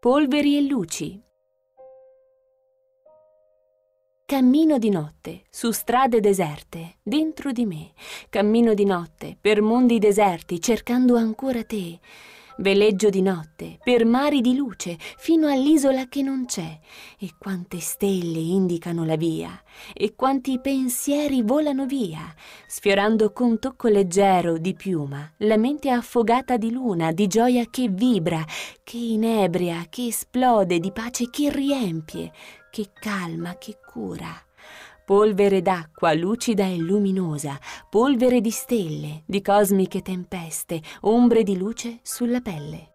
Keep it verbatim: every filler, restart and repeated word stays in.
Polveri e luci. Cammino di notte, su strade deserte, dentro di me. Cammino di notte, per mondi deserti, cercando ancora te. Veleggio di notte, per mari di luce, fino all'isola che non c'è. E quante stelle indicano la via, e quanti pensieri volano via, sfiorando con tocco leggero di piuma la mente affogata di luna, di gioia che vibra, che inebria, che esplode, di pace che riempie, che calma, che cura. Polvere d'acqua lucida e luminosa, polvere di stelle, di cosmiche tempeste, ombre di luce sulla pelle.